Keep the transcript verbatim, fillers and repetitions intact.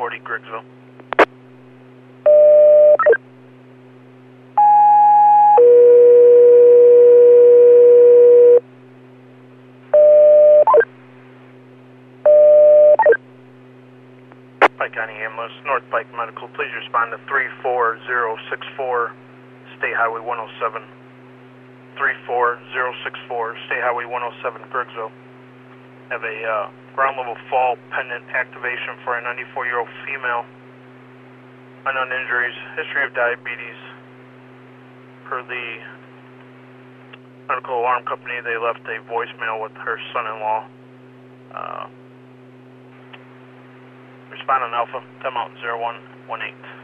forty, Griggsville. Pike County Ambulance, North Pike Medical, please respond to three four zero six four, State Highway one oh seven. three four zero six four, State Highway one oh seven, Griggsville. Have a uh, ground level fall pendant activation for a ninety-four-year-old female. Unknown injuries, history of diabetes. Per the medical alarm company, they left a voicemail with her son-in-law. Uh, respond on Alpha, time out zero one one eight.